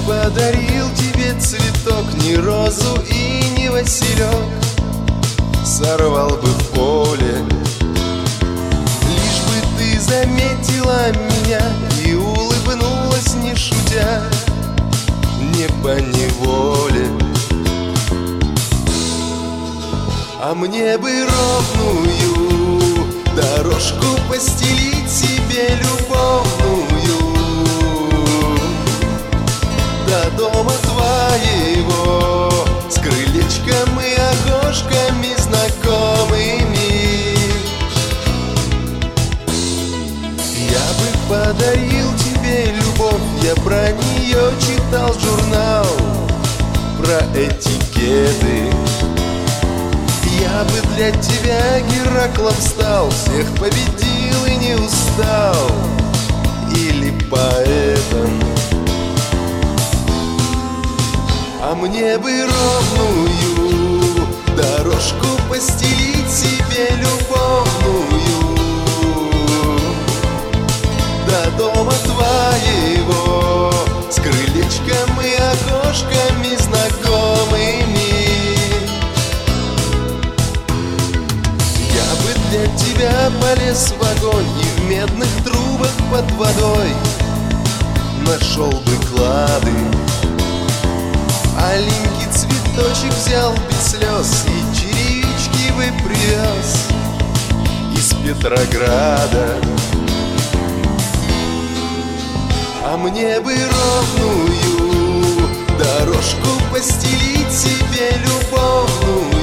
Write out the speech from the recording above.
подарил тебе цветок, не розу и не василек, сорвал бы в поле, лишь бы ты заметила меня и улыбнулась, не шутя, не поневоле. А мне бы ровную дорожку постелить себе любовную до дома твоего, с крылечком и окошками знакомыми. Я бы подарил тебе любовь, я про нее читал журнал, про этикеты. Я бы для тебя Гераклом стал, всех победил и не устал, или поэтом. А мне бы ровную дорожку постелить себе любовную до дома твоего, с крылечком и окошками знакомыми. Я бы для тебя полез в огонь и в медных трубах под водой нашел бы клады. Аленький цветочек взял без слез и черевички бы привез из Петрограда. А мне бы ровную дорожку постелить себе любовную